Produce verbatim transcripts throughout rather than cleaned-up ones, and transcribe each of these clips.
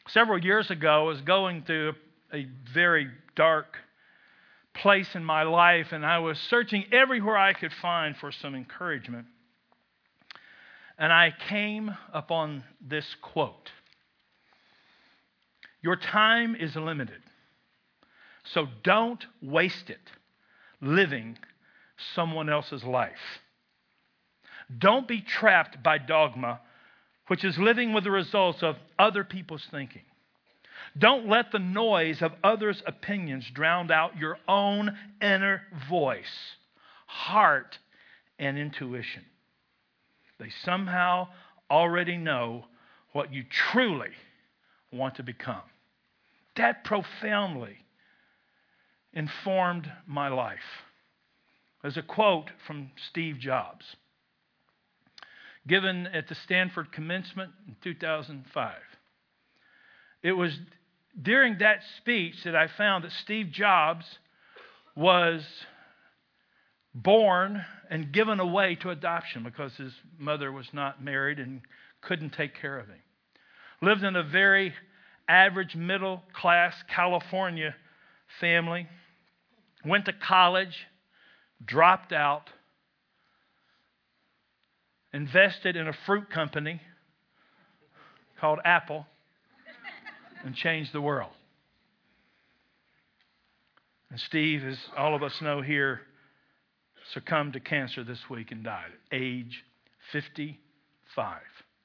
Several years ago, I was going through a very dark place in my life, and I was searching everywhere I could find for some encouragement. And I came upon this quote: "Your time is limited, so don't waste it living someone else's life. Don't be trapped by dogma, which is living with the results of other people's thinking. Don't let the noise of others' opinions drown out your own inner voice, heart, and intuition. They somehow already know what you truly want to become." That profoundly informed my life. There's a quote from Steve Jobs, given at the Stanford commencement in two thousand five. It was during that speech that I found that Steve Jobs was born and given away to adoption because his mother was not married and couldn't take care of him. Lived in a very average middle class California family. Went to college, dropped out, invested in a fruit company called Apple, and changed the world. And Steve, as all of us know here, succumbed to cancer this week and died at age fifty-five.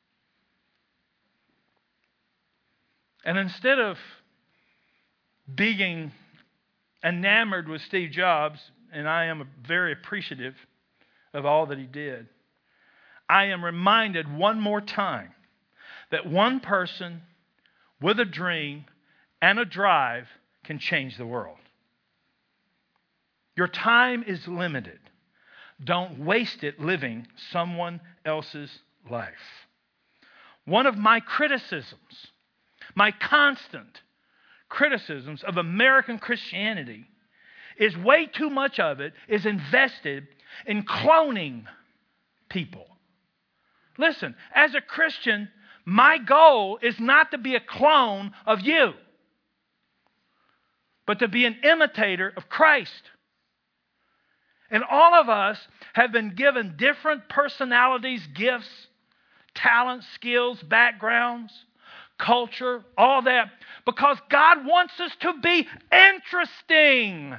And instead of being enamored with Steve Jobs, and I am very appreciative of all that he did, I am reminded one more time that one person with a dream and a drive can change the world. Your time is limited. Don't waste it living someone else's life. One of my criticisms, my constant criticisms of American Christianity, is way too much of it is invested in cloning people. Listen, as a Christian, my goal is not to be a clone of you, but to be an imitator of Christ. And all of us have been given different personalities, gifts, talents, skills, backgrounds, culture, all that, because God wants us to be interesting.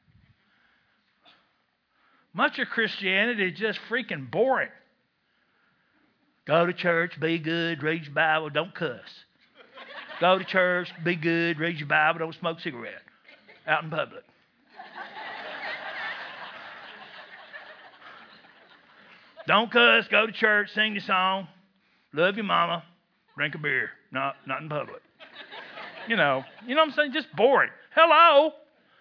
Much of Christianity is just freaking boring. Go to church, be good, read your Bible, don't cuss. Go to church, be good, read your Bible, don't smoke a cigarette out in public. Don't cuss, go to church, sing your song, love your mama, drink a beer, not, not in public. You know, you know what I'm saying? Just boring. Hello.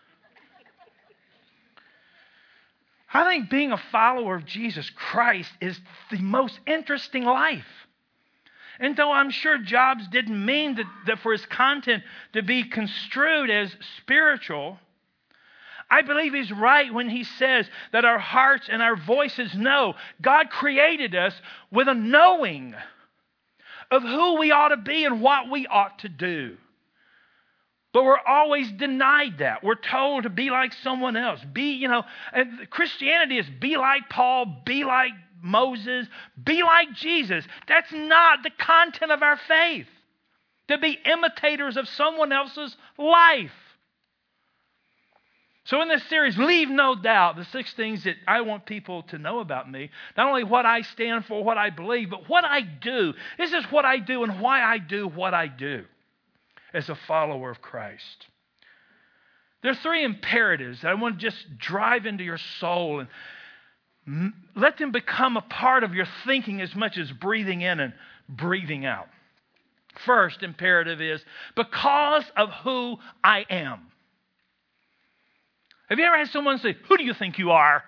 I think being a follower of Jesus Christ is the most interesting life. And though I'm sure Jobs didn't mean that, that for his content to be construed as spiritual, I believe he's right when he says that our hearts and our voices know. God created us with a knowing of who we ought to be and what we ought to do. But we're always denied that. We're told to be like someone else. Be, you know, and Christianity is be like Paul, be like Moses, be like Jesus. That's not the content of our faith. To be imitators of someone else's life. So in this series, Leave No Doubt, the six things that I want people to know about me. Not only what I stand for, what I believe, but what I do. This is what I do and why I do what I do as a follower of Christ. There are three imperatives that I want to just drive into your soul and let them become a part of your thinking as much as breathing in and breathing out. First imperative is because of who I am. Have you ever had someone say, "Who do you think you are?"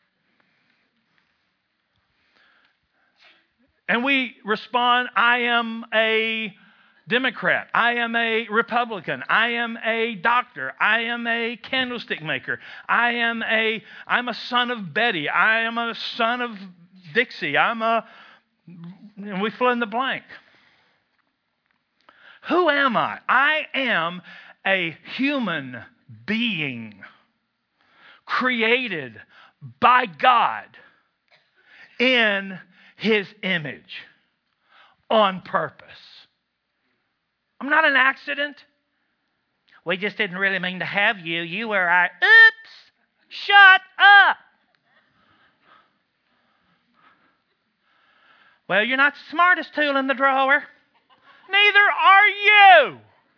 And we respond, "I am a Democrat. I am a Republican. I am a doctor. I am a candlestick maker. I am a, I'm a son of Betty. I am a son of Dixie. I'm a," and we fill in the blank. Who am I? I am a human being created by God in His image on purpose. I'm not an accident. We just didn't really mean to have you. You were our, oops, shut up. Well, you're not the smartest tool in the drawer. Neither are you.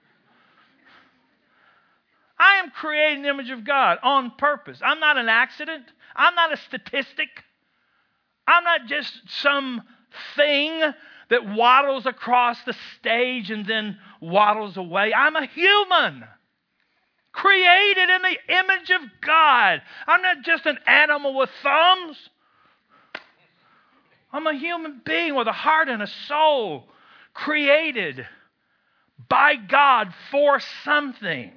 I am created in the image of God on purpose. I'm not an accident. I'm not a statistic. I'm not just some thing that waddles across the stage and then waddles away. I'm a human created in the image of God. I'm not just an animal with thumbs. I'm a human being with a heart and a soul, created by God for something.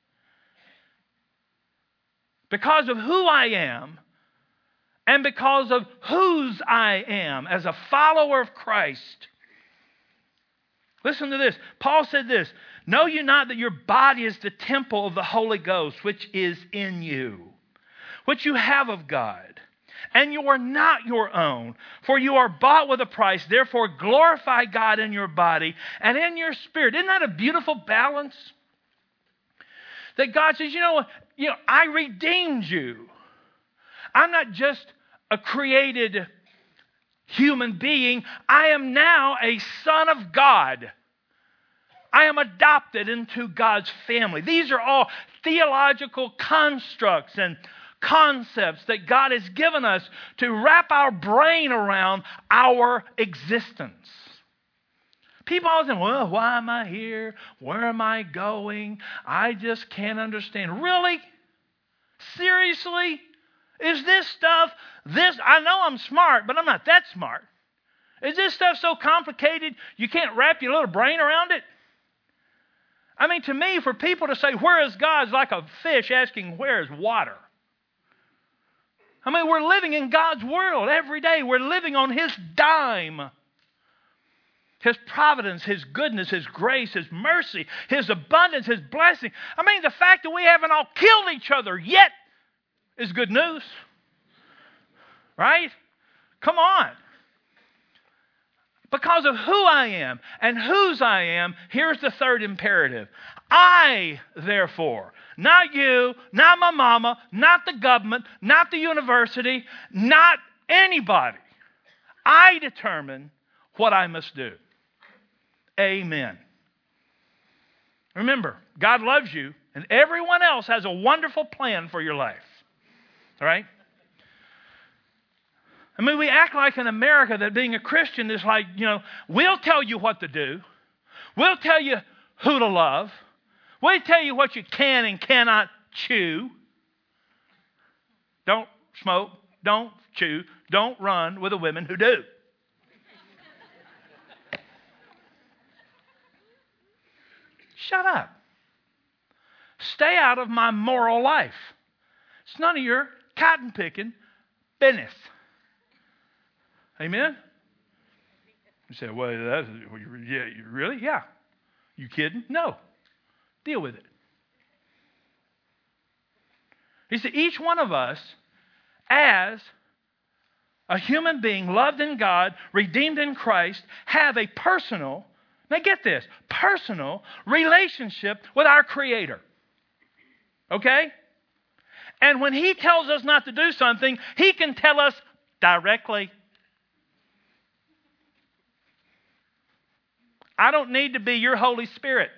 Because of who I am and because of whose I am as a follower of Christ. Listen to this. Paul said this, "Know you not that your body is the temple of the Holy Ghost, which is in you, which you have of God, and you are not your own, for you are bought with a price. Therefore glorify God in your body and in your spirit." Isn't that a beautiful balance? That God says, you know, you know, I redeemed you. I'm not just a created human being. I am now a son of God. I am adopted into God's family. These are all theological constructs and concepts that God has given us to wrap our brain around our existence. People always say, well, why am I here? Where am I going? I just can't understand. Really? Seriously? Is this stuff, this, I know I'm smart, but I'm not that smart. Is this stuff so complicated you can't wrap your little brain around it? I mean, to me, for people to say, where is God, is like a fish asking, where is water? I mean, we're living in God's world every day. We're living on His dime. His providence, His goodness, His grace, His mercy, His abundance, His blessing. I mean, the fact that we haven't all killed each other yet is good news. Right? Come on. Because of who I am and whose I am, here's the third imperative. I, therefore, not you, not my mama, not the government, not the university, not anybody. I determine what I must do. Amen. Remember, God loves you, and everyone else has a wonderful plan for your life. All right? I mean, we act like in America that being a Christian is like, you know, we'll tell you what to do. We'll tell you who to love. We'll tell you what you can and cannot chew. Don't smoke. Don't chew. Don't run with the women who do. Shut up. Stay out of my moral life. It's none of your cotton picking business. Amen? You say, well, that's, yeah, really? Yeah. You kidding? No. Deal with it. He said, each one of us, as a human being loved in God, redeemed in Christ, have a personal, now get this, personal relationship with our Creator. Okay? And when He tells us not to do something, He can tell us directly. I don't need to be your Holy Spirit.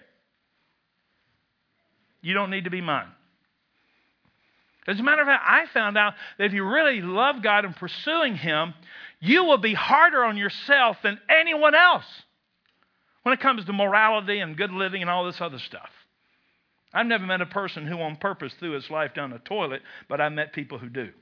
You don't need to be mine. As a matter of fact, I found out that if you really love God and pursuing Him, you will be harder on yourself than anyone else when it comes to morality and good living and all this other stuff. I've never met a person who on purpose threw his life down the toilet, but I've met people who do.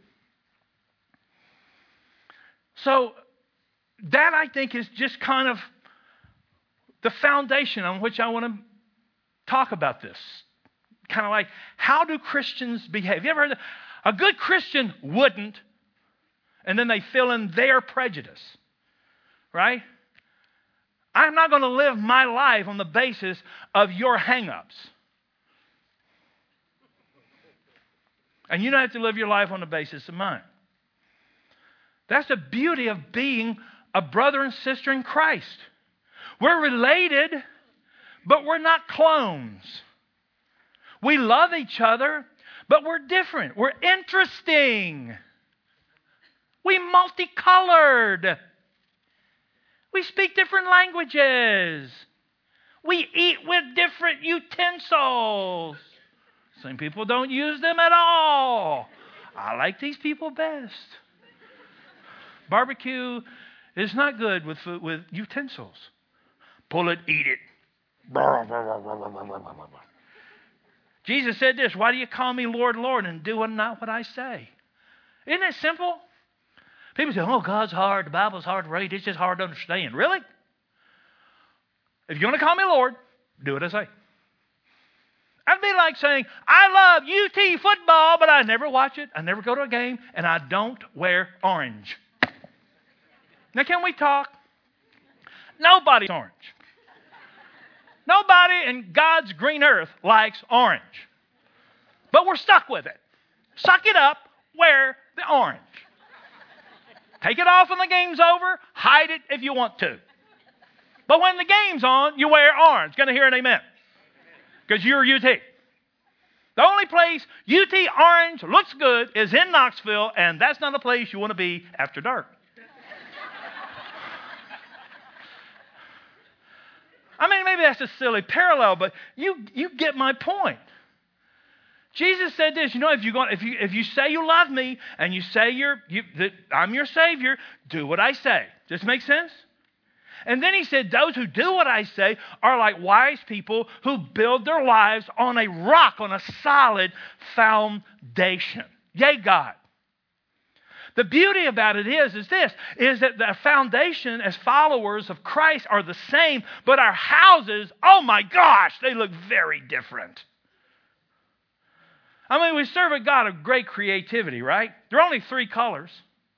So that, I think, is just kind of the foundation on which I want to talk about this. Kind of like, how do Christians behave? Have you ever heard that? A good Christian wouldn't, and then they fill in their prejudice. Right? I'm not going to live my life on the basis of your hang-ups. And you don't have to live your life on the basis of mine. That's the beauty of being a brother and sister in Christ. We're related, but we're not clones. We love each other, but we're different. We're interesting. We multicolored. We speak different languages. We eat with different utensils. Some people don't use them at all. I like these people best. Barbecue is not good with food, with utensils. Pull it, eat it. Jesus said this, why do you call me Lord, Lord, and do not what I say? Isn't it simple? People say, oh, God's hard, the Bible's hard to read, it's just hard to understand. Really? If you're going to call me Lord, do what I say. That'd be like saying, I love U T football, but I never watch it, I never go to a game, and I don't wear orange. Now, can we talk? Nobody's orange. Nobody in God's green earth likes orange. But we're stuck with it. Suck it up, wear the orange. Take it off when the game's over, hide it if you want to. But when the game's on, you wear orange. Going to hear an amen? Because you're U T. The only place U T orange looks good is in Knoxville, and that's not a place you want to be after dark. I mean, maybe that's a silly parallel, but you, you get my point. Jesus said this, you know, if, you're going, if, you, if you say you love me and you say you're, you, that I'm your Savior, do what I say. Does this make sense? And then he said, those who do what I say are like wise people who build their lives on a rock, on a solid foundation. Yea, God. The beauty about it is, is this, is that the foundation as followers of Christ are the same, but our houses, oh my gosh, they look very different. I mean, we serve a God of great creativity, right? There are only three colors.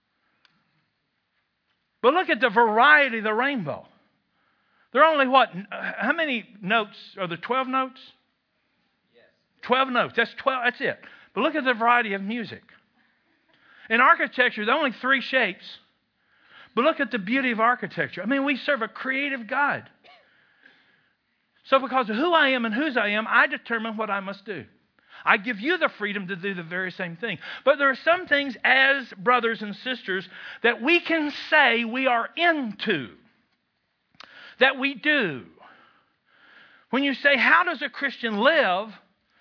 But look at the variety of the rainbow. There are only what? How many notes? Are there twelve notes? Yes. twelve notes. That's twelve. That's it. But look at the variety of music. In architecture, there are only three shapes. But look at the beauty of architecture. I mean, we serve a creative God. So because of who I am and whose I am, I determine what I must do. I give you the freedom to do the very same thing. But there are some things as brothers and sisters that we can say we are into, that we do. When you say, how does a Christian live?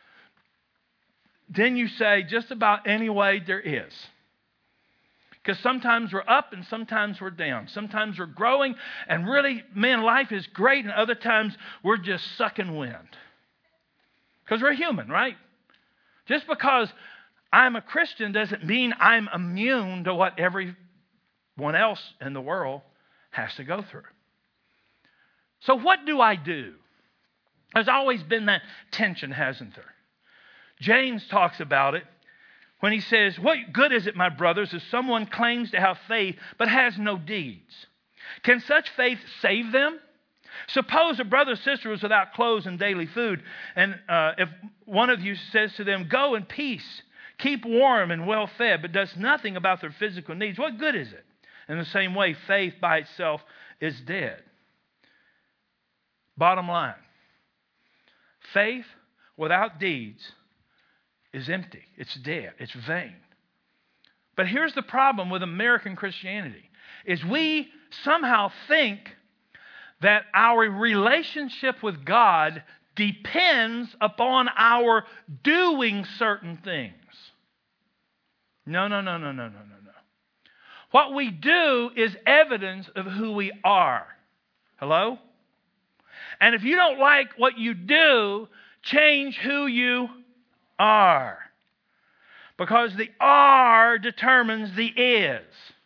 Then you say, just about any way there is. Because sometimes we're up and sometimes we're down. Sometimes we're growing and really, man, life is great. And other times we're just sucking wind. Because we're human, right? Just because I'm a Christian doesn't mean I'm immune to what everyone else in the world has to go through. So what do I do? There's always been that tension, hasn't there? James talks about it when he says, what good is it, my brothers, if someone claims to have faith but has no deeds? Can such faith save them? Suppose a brother or sister is without clothes and daily food, and uh, if one of you says to them, go in peace, keep warm and well fed, but does nothing about their physical needs, what good is it? In the same way, faith by itself is dead. Bottom line, faith without deeds is empty. It's dead. It's vain. But here's the problem with American Christianity, is we somehow think that our relationship with God depends upon our doing certain things. No, no, no, no, no, no, no, no. What we do is evidence of who we are. Hello? And if you don't like what you do, change who you are. Because the are determines the is.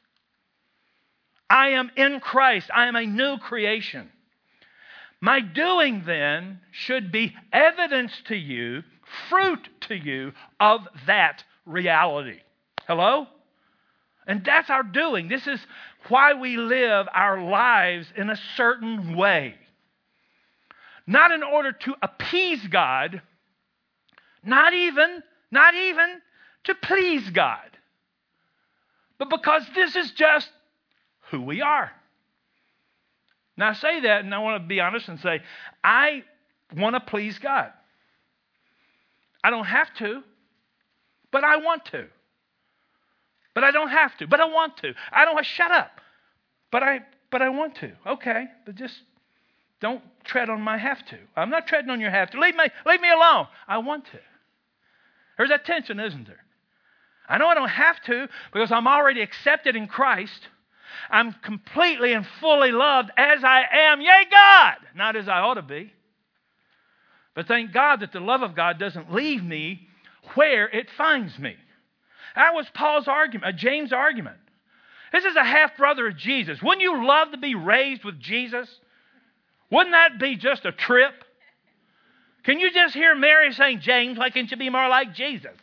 I am in Christ. I am a new creation. My doing then should be evidence to you, fruit to you of that reality. Hello? And that's our doing. This is why we live our lives in a certain way. Not in order to appease God, not even, not even to please God, but because this is just who we are. Now I say that, and I want to be honest and say, I want to please God. I don't have to, but I want to. But I don't have to, but I want to. I don't shut up, but I but I want to. Okay, but just don't tread on my have to. I'm not treading on your have to. Leave me, leave me alone. I want to. There's that tension, isn't there? I know I don't have to because I'm already accepted in Christ. I'm completely and fully loved as I am. Yea, God! Not as I ought to be. But thank God that the love of God doesn't leave me where it finds me. That was Paul's argument, uh, James' argument. This is a half-brother of Jesus. Wouldn't you love to be raised with Jesus? Wouldn't that be just a trip? Can you just hear Mary saying, James, why can't you be more like Jesus?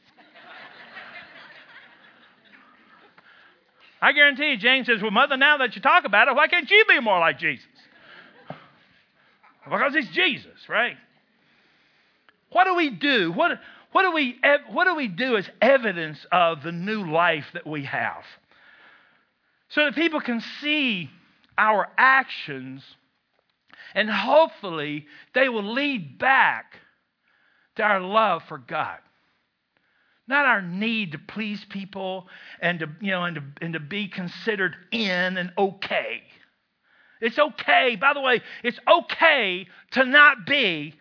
I guarantee you, James says, well, Mother, now that you talk about it, why can't you be more like Jesus? Because he's Jesus, right? What do we do? What, what, do we, what do we do as evidence of the new life that we have? So that people can see our actions and hopefully they will lead back to our love for God. Not our need to please people and to, you know, and to, and to be considered in and okay. It's okay, by the way, it's okay to not be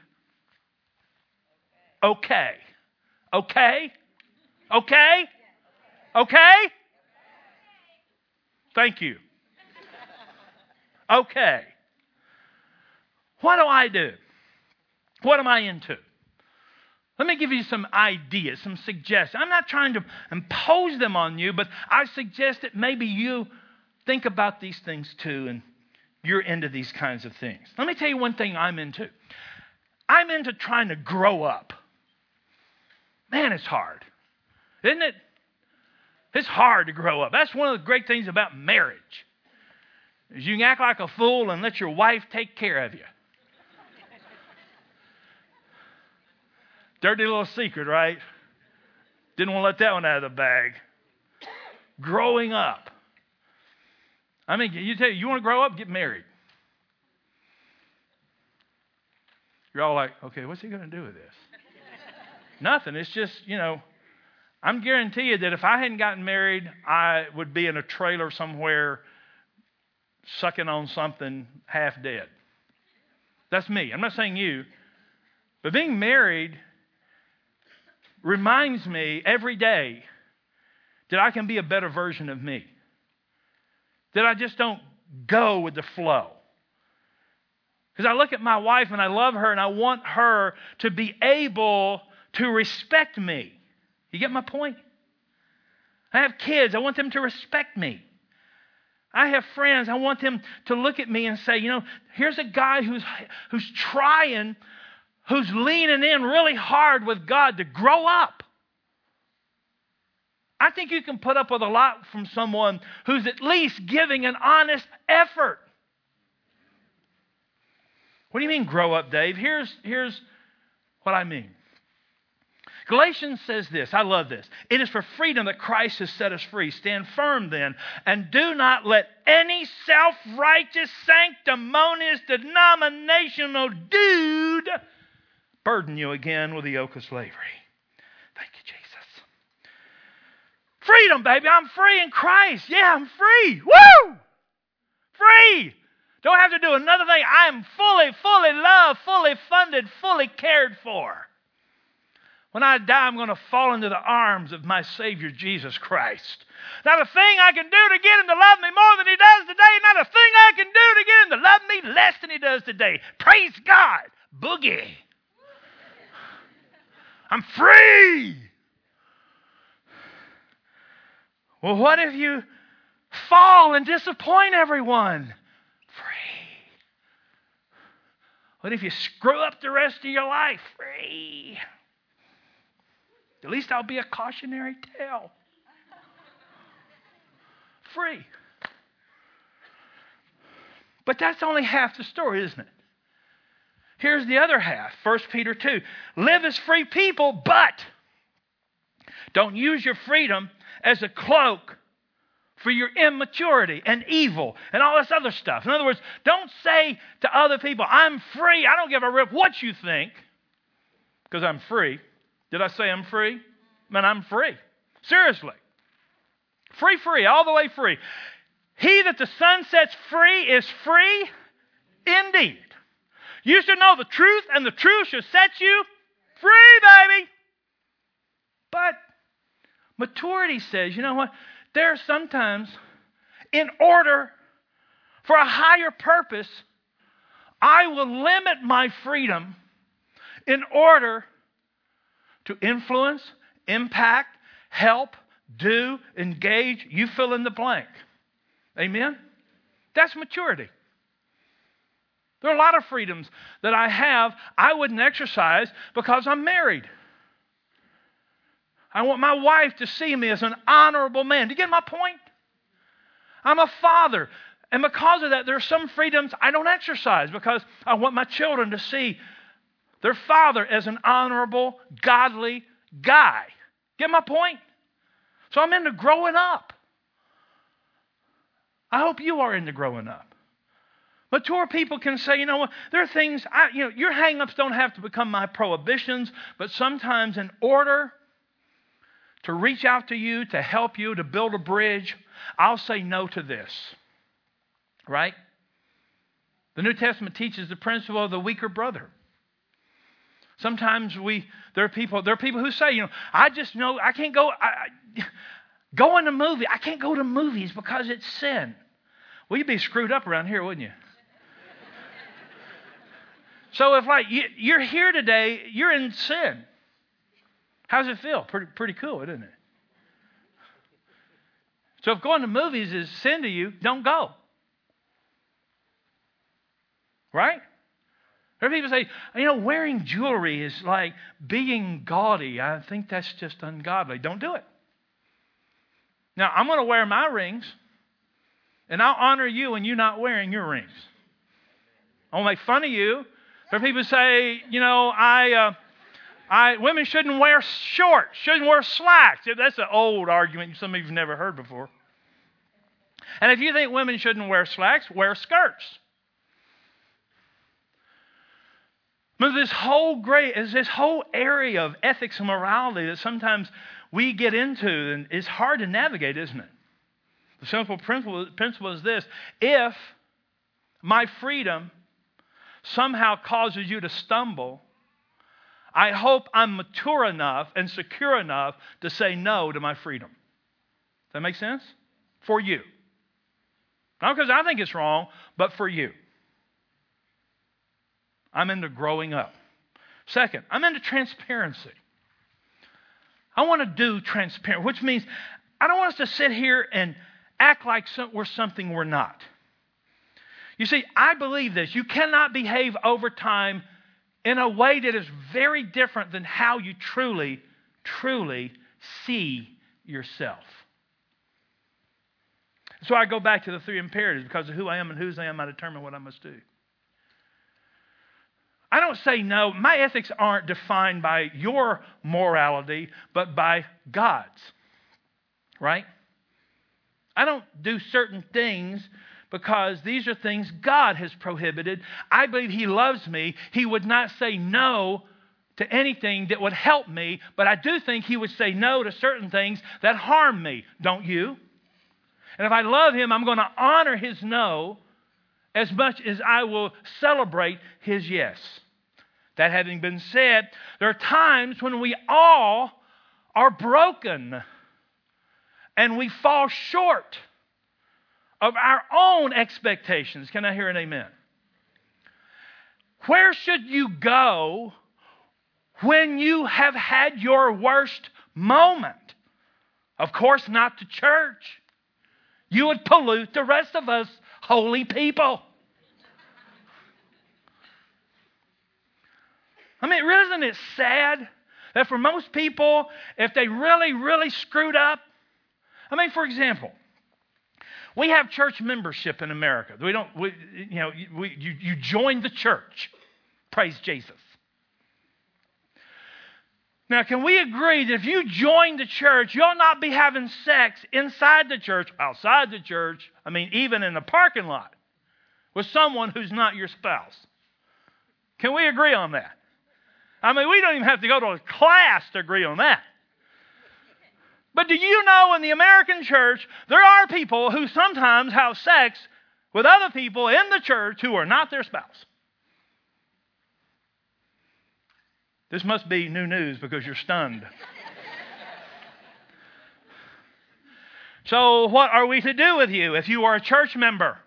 okay. Okay? Okay? Okay? Thank you. Okay. What do I do? What am I into? Let me give you some ideas, some suggestions. I'm not trying to impose them on you, but I suggest that maybe you think about these things too, and you're into these kinds of things. Let me tell you one thing I'm into. I'm into trying to grow up. Man, it's hard, isn't it? It's hard to grow up. That's one of the great things about marriage, is you can act like a fool and let your wife take care of you. Dirty little secret, right? Didn't want to let that one out of the bag. Growing up. I mean, you tell you, you want to grow up, get married. You're all like, okay, what's he going to do with this? Nothing. It's just, you know, I'm guarantee you that if I hadn't gotten married, I would be in a trailer somewhere sucking on something half dead. That's me. I'm not saying you. But being married reminds me every day that I can be a better version of me. That I just don't go with the flow. Because I look at my wife and I love her and I want her to be able to respect me. You get my point? I have kids. I want them to respect me. I have friends. I want them to look at me and say, you know, here's a guy who's who's trying, who's leaning in really hard with God to grow up. I think you can put up with a lot from someone who's at least giving an honest effort. What do you mean grow up, Dave? Here's, here's what I mean. Galatians says this. I love this. It is for freedom that Christ has set us free. Stand firm then, and do not let any self-righteous, sanctimonious, denominational dude burden you again with the yoke of slavery. Thank you, Jesus. Freedom, baby. I'm free in Christ. Yeah, I'm free. Woo! Free. Don't have to do another thing. I am fully, fully loved, fully funded, fully cared for. When I die, I'm going to fall into the arms of my Savior, Jesus Christ. Not a thing I can do to get him to love me more than he does today. Not a thing I can do to get him to love me less than he does today. Praise God. Boogie. I'm free. Well, what if you fall and disappoint everyone? Free. What if you screw up the rest of your life? Free. At least I'll be a cautionary tale. free. But that's only half the story, isn't it? Here's the other half. First Peter two. Live as free people, but don't use your freedom as a cloak for your immaturity and evil and all this other stuff. In other words, don't say to other people, I'm free. I don't give a rip what you think because I'm free. Did I say I'm free? Man, I'm free. Seriously. Free, free, all the way free. He that the Son sets free is free indeed. You should know the truth, and the truth should set you free, baby. But maturity says, you know what? There are sometimes, in order for a higher purpose, I will limit my freedom in order to influence, impact, help, do, engage. You fill in the blank. Amen? That's maturity. There are a lot of freedoms that I have I wouldn't exercise because I'm married. I want my wife to see me as an honorable man. Do you get my point? I'm a father. And because of that, there are some freedoms I don't exercise because I want my children to see their father as an honorable, godly guy. Get my point? So I'm into growing up. I hope you are into growing up. Mature people can say, you know what, there are things, I, you know, your hang-ups don't have to become my prohibitions, but sometimes in order to reach out to you, to help you, to build a bridge, I'll say no to this. Right? The New Testament teaches the principle of the weaker brother. Sometimes we, there are people, there are people who say, you know, I just know I can't go, I, I, go in a movie. I can't go to movies because it's sin. Well, you'd be screwed up around here, wouldn't you? So if like you, you're here today, you're in sin. How does it feel? Pretty, pretty cool, isn't it? So if going to movies is sin to you, don't go. Right? There are people say, you know, wearing jewelry is like being gaudy. I think that's just ungodly. Don't do it. Now, I'm going to wear my rings, and I'll honor you and you not wearing your rings. I'll make fun of you. There are people who say, you know, I, uh, I, women shouldn't wear shorts, shouldn't wear slacks. That's an old argument some of you have never heard before. And if you think women shouldn't wear slacks, wear skirts. But this whole great is this whole area of ethics and morality that sometimes we get into, and it's hard to navigate, isn't it? The simple principle, principle is this: if my freedom somehow causes you to stumble, I hope I'm mature enough and secure enough to say no to my freedom. Does that make sense? For you. Not because I think it's wrong, but for you. I'm into growing up. Second, I'm into transparency. I want to do transparent, which means I don't want us to sit here and act like we're something we're not. You see, I believe this. You cannot behave over time in a way that is very different than how you truly, truly see yourself. So I go back to the three imperatives. Because of who I am and whose I am, I determine what I must do. I don't say no. My ethics aren't defined by your morality, but by God's. Right? I don't do certain things because these are things God has prohibited. I believe He loves me. He would not say no to anything that would help me, but I do think He would say no to certain things that harm me. Don't you? And if I love Him, I'm going to honor His no as much as I will celebrate His yes. That having been said, there are times when we all are broken and we fall short of our own expectations. Can I hear an amen? Where should you go when you have had your worst moment? Of course, not to church. You would pollute the rest of us holy people. I mean, isn't it sad that for most people, if they really, really screwed up, I mean, for example, We have church membership in America. We don't, we, you know, we, you, you join the church. Praise Jesus. Now, can we agree that if you join the church, you'll not be having sex inside the church, outside the church, I mean, even in the parking lot, with someone who's not your spouse? Can we agree on that? I mean, we don't even have to go to a class to agree on that. But do you know in the American church, there are people who sometimes have sex with other people in the church who are not their spouse? This must be new news because you're stunned. So what are we to do with you if you are a church member?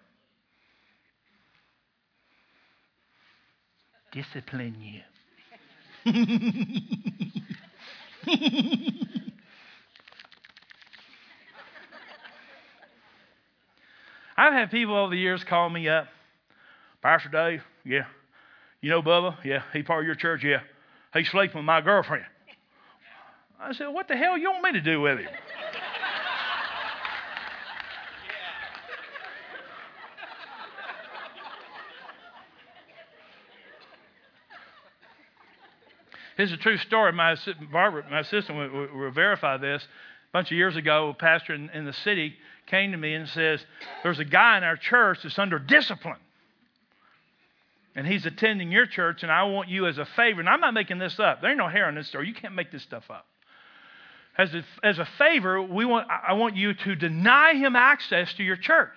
Discipline you. I've had people over the years call me up. Pastor Dave, yeah. You know Bubba? Yeah. He part of your church? Yeah. He's sleeping with my girlfriend. I said, what the hell you want me to do with him? Here's a true story. My Barbara, my assistant, will, will verify this. A bunch of years ago, a pastor in, in the city came to me and says, there's a guy in our church that's under discipline. And he's attending your church, and I want you as a favor. And I'm not making this up. There ain't no hair on this story. You can't make this stuff up. As a, as a favor, we want I want you to deny him access to your church.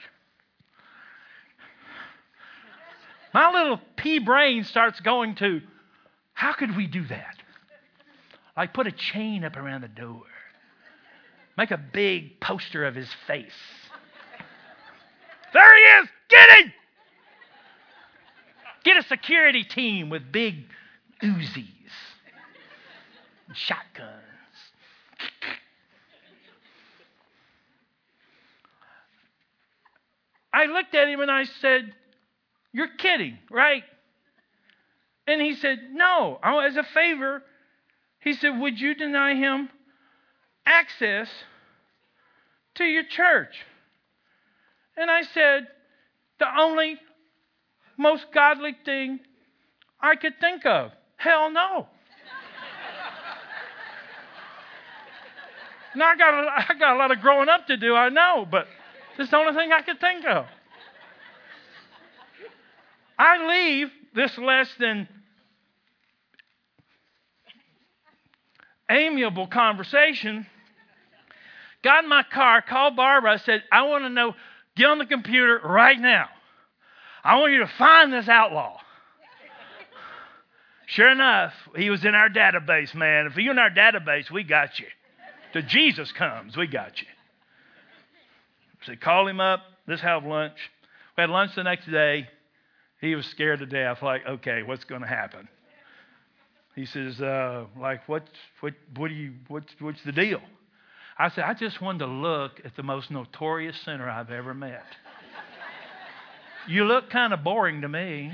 My little pea brain starts going to, how could we do that? Like put a chain up around the door. Make a big poster of his face. There he is! Get him! Get a security team with big Uzis and shotguns. I looked at him and I said, you're kidding, right? And he said, no, as a favor. He said, would you deny him access to your church? And I said, the only most godly thing I could think of. Hell no. Now I got, a, I got a lot of growing up to do, I know, but this is the only thing I could think of. I leave this less than amiable conversation, got in my car, called Barbara. I said, I want to know, get on the computer right now. I want you to find this outlaw. Sure enough, he was in our database, man. If you're in our database, we got you. Till Jesus comes, we got you. So call him up. Let's have lunch. We had lunch the next day. He was scared to death. Like, okay, what's going to happen? He says, uh, like, what, what, what do you, what's, what's the deal? I said, I just wanted to look at the most notorious sinner I've ever met. You look kind of boring to me.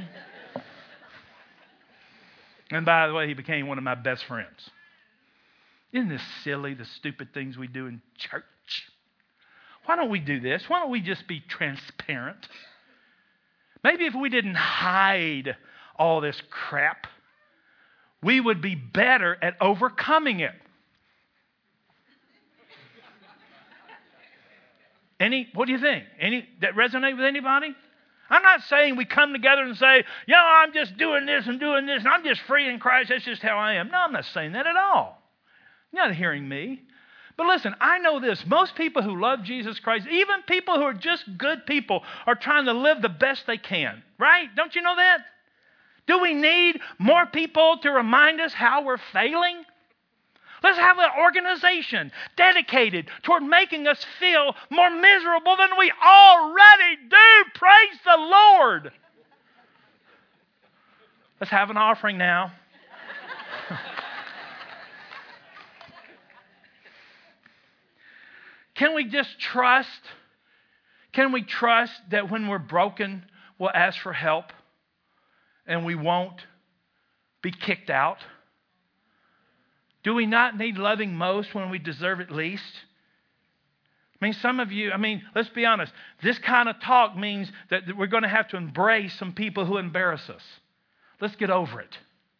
And by the way, he became one of my best friends. Isn't this silly, the stupid things we do in church? Why don't we do this? Why don't we just be transparent? Maybe if we didn't hide all this crap, we would be better at overcoming it. Any, what do you think? Any that resonate with anybody? I'm not saying we come together and say, you know, I'm just doing this and doing this, and I'm just free in Christ. That's just how I am. No, I'm not saying that at all. You're not hearing me. But listen, I know this. Most people who love Jesus Christ, even people who are just good people, are trying to live the best they can. Right? Don't you know that? Do we need more people to remind us how we're failing? Let's have an organization dedicated toward making us feel more miserable than we already do. Praise the Lord. Let's have an offering now. Can we just trust? Can we trust that when we're broken, we'll ask for help and we won't be kicked out? Do we not need loving most when we deserve it least? I mean, some of you, I mean, let's be honest. This kind of talk means that we're going to have to embrace some people who embarrass us. Let's get over it.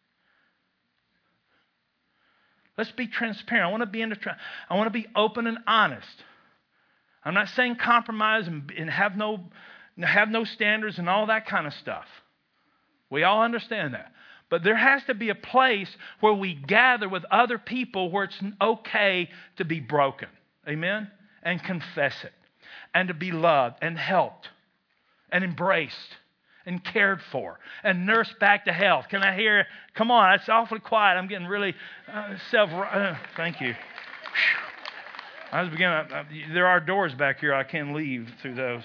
Let's be transparent. I want to be in the tra- I want to be open and honest. I'm not saying compromise and, and have no have no standards and all that kind of stuff. We all understand that. But there has to be a place where we gather with other people where it's okay to be broken. Amen? And confess it. And to be loved and helped and embraced and cared for and nursed back to health. Can I hear? Come on, it's awfully quiet. I'm getting really uh, self. Uh, thank you. I was beginning. Uh, there are doors back here. I can leave through those.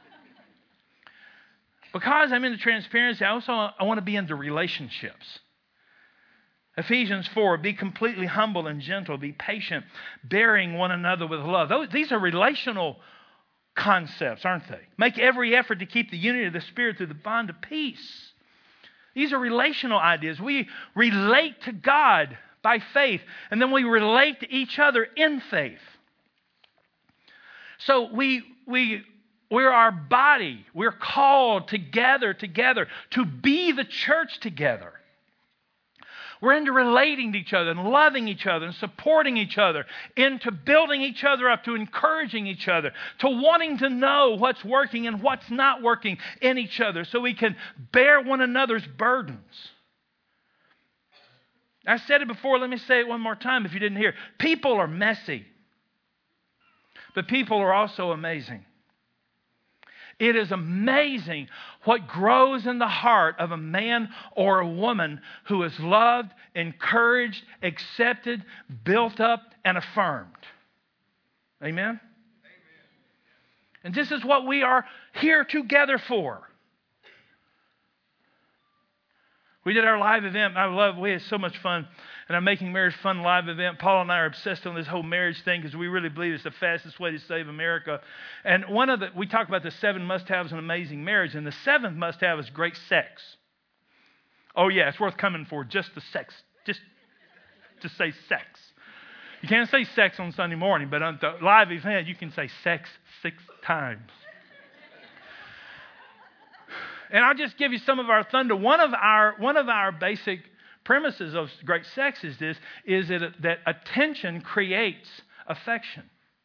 Because I'm into transparency, I also I want to be into relationships. Ephesians four, be completely humble and gentle, be patient, bearing one another with love. Those, these are relational concepts, aren't they? Make every effort to keep the unity of the Spirit through the bond of peace. These are relational ideas. We relate to God by faith, and then we relate to each other in faith. So we we we're our body. We're called to gather together, to be the church together. We're into relating to each other and loving each other and supporting each other, into building each other up, to encouraging each other, to wanting to know what's working and what's not working in each other so we can bear one another's burdens. I said it before, let me say it one more time if you didn't hear. People are messy, but people are also amazing. It is amazing what grows in the heart of a man or a woman who is loved, encouraged, accepted, built up, and affirmed. Amen? Amen. And this is what we are here together for. We did our live event. I love, we had so much fun. And our Making Marriage Fun live event. Paul and I are obsessed on this whole marriage thing because we really believe it's the fastest way to save America. And one of the, we talk about the seven must-haves in amazing marriage. And the seventh must-have is great sex. Oh yeah, it's worth coming for just the sex. Just to say sex. You can't say sex on Sunday morning, but on the live event, you can say sex six times. And I'll just give you some of our thunder. One of our, one of our basic premises of great sex is this, is that, that attention creates affection.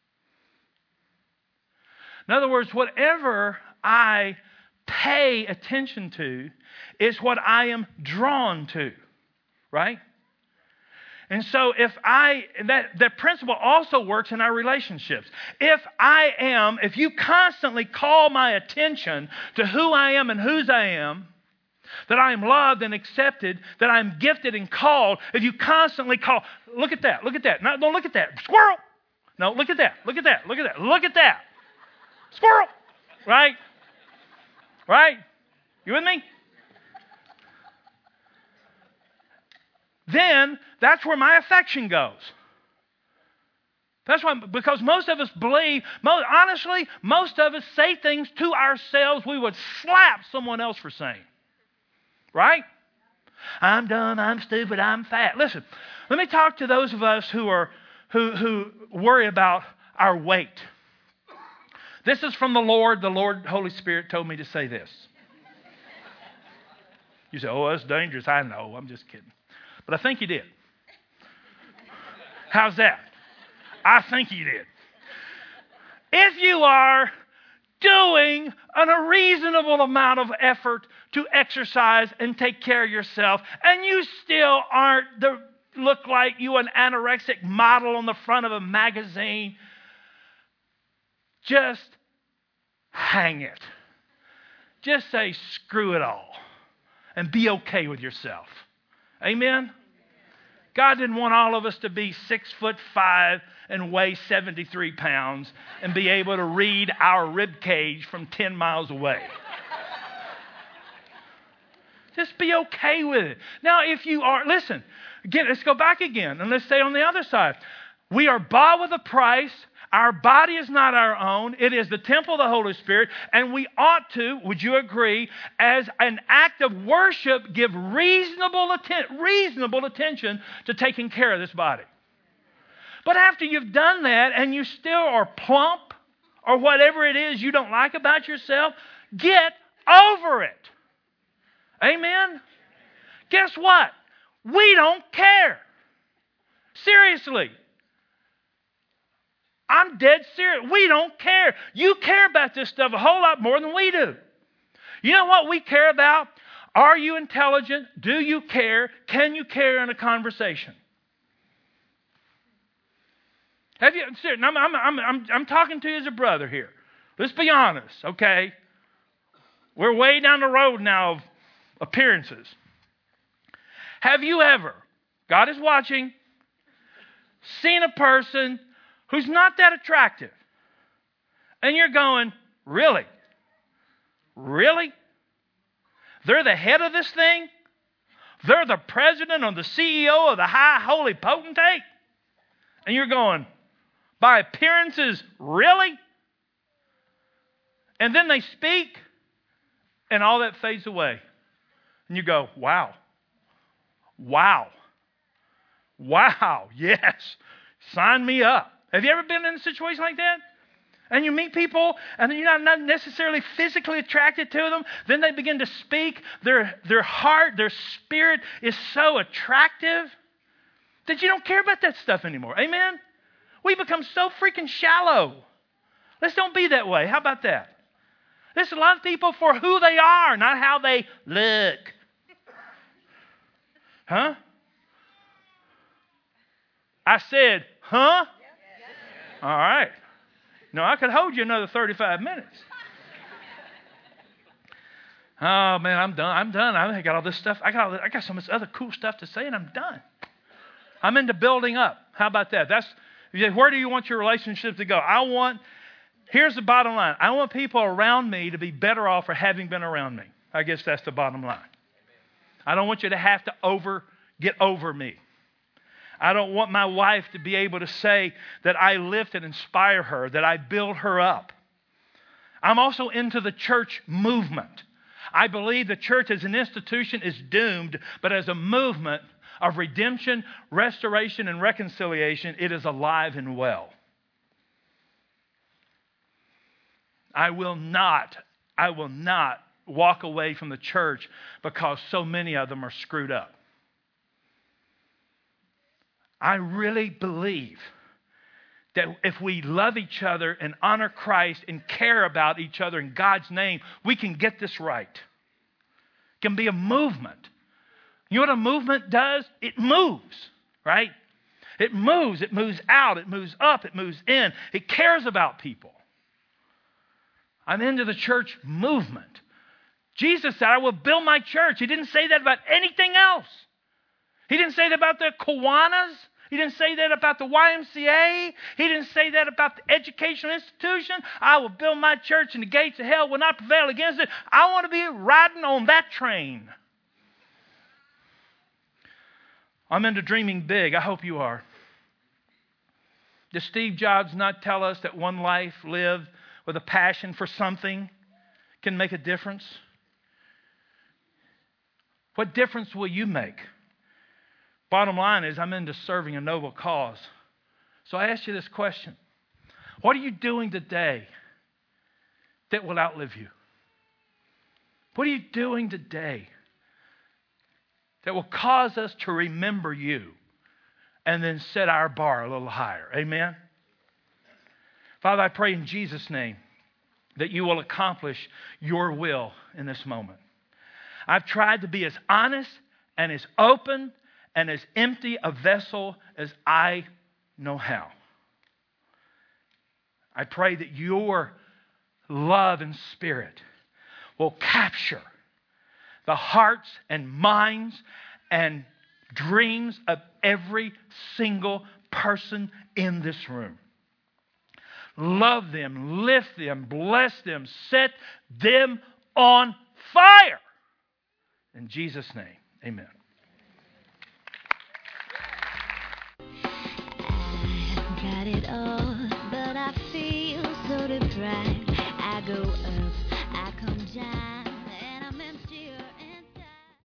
In other words, whatever I pay attention to is what I am drawn to, right? And so if I, that, that principle also works in our relationships. If I am, if you constantly call my attention to who I am and whose I am, that I am loved and accepted, that I'm gifted and called, if you constantly call, look at that, look at that. No, don't look at that. Squirrel. No, look at that, look at that, look at that, look at that. Squirrel. Right? Right? You with me? Then that's where my affection goes. That's why, because most of us believe, most, honestly, most of us say things to ourselves we would slap someone else for saying. Right? I'm dumb, I'm stupid, I'm fat. Listen, let me talk to those of us who are who who worry about our weight. This is from the Lord. The Lord, Holy Spirit told me to say this. You say, oh, that's dangerous. I know, I'm just kidding. But I think He did. How's that? I think He did. If you are doing an, a reasonable amount of effort to exercise and take care of yourself, and you still aren't the look like you an anorexic model on the front of a magazine, just hang it. Just say screw it all and be okay with yourself. Amen? God didn't want all of us to be six foot five and weigh seventy-three pounds and be able to read our rib cage from ten miles away. Just be okay with it. Now, if you are, listen, again, let's go back again and let's stay on the other side. We are bought with a price. Our body is not our own. It is the temple of the Holy Spirit. And we ought to, would you agree, as an act of worship, give reasonable, atten- reasonable attention to taking care of this body. But after you've done that and you still are plump or whatever it is you don't like about yourself, get over it. Amen? Guess what? We don't care. Seriously. I'm dead serious. We don't care. You care about this stuff a whole lot more than we do. You know what we care about? Are you intelligent? Do you care? Can you care in a conversation? Have you? I'm, I'm, I'm, I'm, I'm talking to you as a brother here. Let's be honest, okay? We're way down the road now of appearances. Have you ever, God is watching, seen a person who's not that attractive, and you're going, really? Really? They're the head of this thing? They're the president or the C E O of the high holy potentate? And you're going, by appearances, really? And then they speak, and all that fades away. And you go, wow. Wow. Wow. Yes. Sign me up. Have you ever been in a situation like that? And you meet people, and you're not, not necessarily physically attracted to them. Then they begin to speak. Their, their heart, their spirit is so attractive that you don't care about that stuff anymore. Amen? We become so freaking shallow. Let's don't be that way. How about that? Let's love people for who they are, not how they look. Huh? I said, huh? All right. No, I could hold you another thirty-five minutes. Oh, man, I'm done. I'm done. I got all this stuff. I got all this, I got so much other cool stuff to say, and I'm done. I'm into building up. How about that? That's where do you want your relationship to go? I want, here's the bottom line. I want people around me to be better off for having been around me. I guess that's the bottom line. I don't want you to have to over get over me. I don't want my wife to be able to say that I lift and inspire her, that I build her up. I'm also into the church movement. I believe the church as an institution is doomed, but as a movement of redemption, restoration, and reconciliation, it is alive and well. I will not, I will not walk away from the church because so many of them are screwed up. I really believe that if we love each other and honor Christ and care about each other in God's name, we can get this right. It can be a movement. You know what a movement does? It moves, right? It moves. It moves out. It moves up. It moves in. It cares about people. I'm into the church movement. Jesus said, I will build my church. He didn't say that about anything else. He didn't say that about the Kiwanis. He didn't say that about the Y M C A. He didn't say that about the educational institution. I will build my church and the gates of hell will not prevail against it. I want to be riding on that train. I'm into dreaming big. I hope you are. Did Steve Jobs not tell us that one life lived with a passion for something can make a difference? What difference will you make? Bottom line is, I'm into serving a noble cause. So I ask you this question. What are you doing today that will outlive you? What are you doing today that will cause us to remember you and then set our bar a little higher? Amen? Father, I pray in Jesus' name that you will accomplish your will in this moment. I've tried to be as honest and as open and as empty a vessel as I know how. I pray that your love and spirit will capture the hearts and minds and dreams of every single person in this room. Love them, lift them, bless them, set them on fire. In Jesus' name, amen.